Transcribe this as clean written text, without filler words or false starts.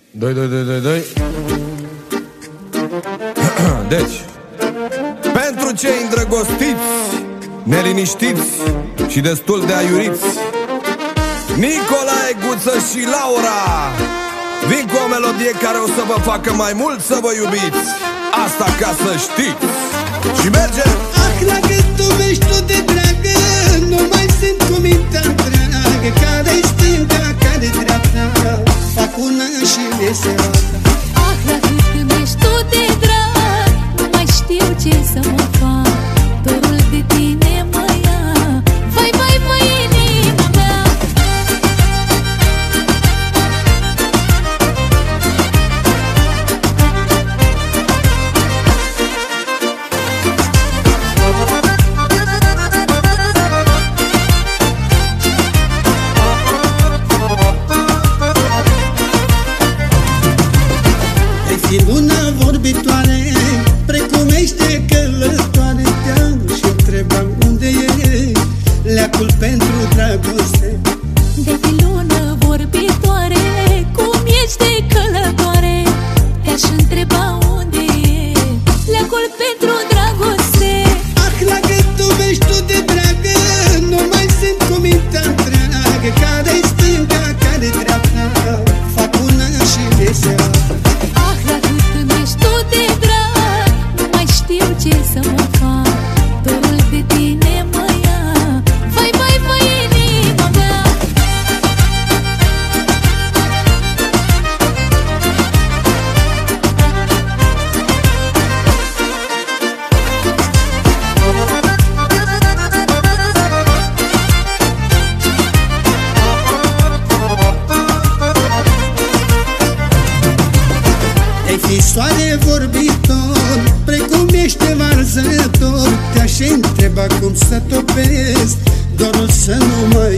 Doi. Deci, pentru cei îndrăgostiți, neliniștiți și destul de aiuriți, Nicolae, Guță și Laura vin cu o melodie care o să vă facă mai mult să vă iubiți. Asta ca să știți. Și merge! Ah, la cât tu ești tu de dragă, nu mai simt cu mintea dragă. Care-i stânga, care-i dreapta, fac una și iese alta. Ah, la cât ești tu de drag, nu mai știu ce să mă fac. Dorul de tine mă ia, vai, inima mea. Ai fi luna vorbitoare, precum ești călătoare. Te-am și întrebam unde e leacul pentru dragoste. De fi lună vorbitoare, cum ești de călătoare, te-aș întreba unde e leacul pentru dragoste. Ah, la cât tu ești tu de dragă, nu mai simt cu mintea dragă. Care-i stânga, care-i dreapta, fac una și iese alta. Ah, la cât ești tu de drag, nu mai știu ce să mă fac. Dorul de tine mă ia, vai, inima mea. Ai fi soare vorbitor, precum ești varzător. Te-aș întreba cum să topesc, dorul să nu mă